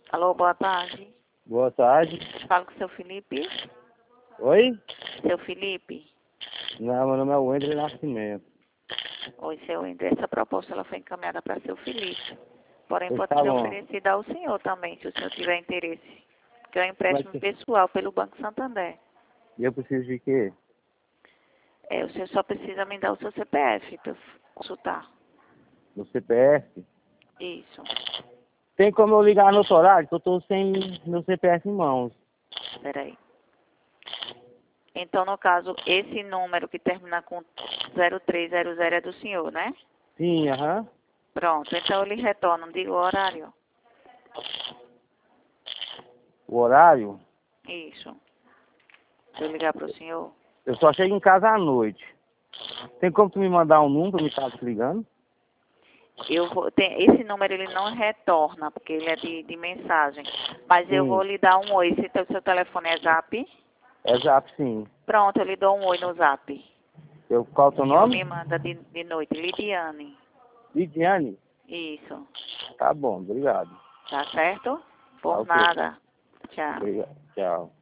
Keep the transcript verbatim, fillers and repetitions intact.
Alô, boa tarde. Boa tarde. Falo com o seu Felipe. Oi? Seu Felipe. Não, meu nome é Wendel Nascimento. Oi, seu Wendel. Essa proposta ela foi encaminhada para seu Felipe. Porém, Pois pode tá ser bom. oferecida ao senhor também, se o senhor tiver interesse. Que é um Como é empréstimo que... pessoal pelo Banco Santander. E eu preciso de quê? É, o senhor só precisa me dar o seu C P F para eu consultar. No C P F? Isso. Tem como eu ligar no outro horário? Que eu tô sem meu C P F em mãos. Espera aí. Então, no caso, esse número que termina com zero três zero zero é do senhor, né? Sim, aham. Pronto. Então, eu lhe retorno. Diga o horário. O horário? Isso. Se eu ligar para o senhor. Eu só chego em casa à noite. Tem como tu me mandar um número pra me estar te ligando? Eu vou, tem, esse número ele não retorna, porque ele é de, de mensagem. Mas eu vou Sim. lhe dar um oi. Se o seu telefone é zap, É zap, sim. pronto, eu lhe dou um oi no zap. Eu, qual é o O teu senhor nome? me manda de, de noite. Lidiane. Lidiane? Isso. Tá bom, obrigado. Tá certo? Tá Por ok. nada. Tchau. Obrigado. Tchau.